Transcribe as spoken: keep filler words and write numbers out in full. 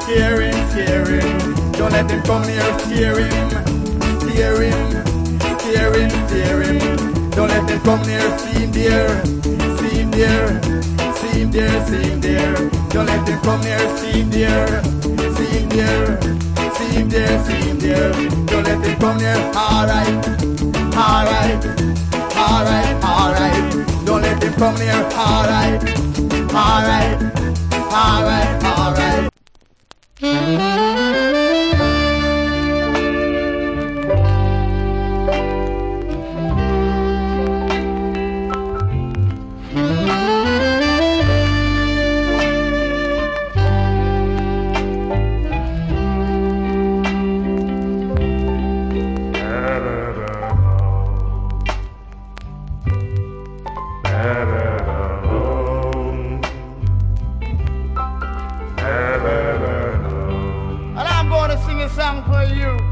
scare him, scare him. Don't let him come near, scare him, scare him, scare him, scare him. Don't let him come near, see him there, see him there, see him there, see him there. Don't let him come near, see him there, see him there, see him there, see him there. Don't let him come near. Alright, alright, alright, alright. Don't let him come near. Alright, alright, alright, alright. And I'm going to sing a song for you.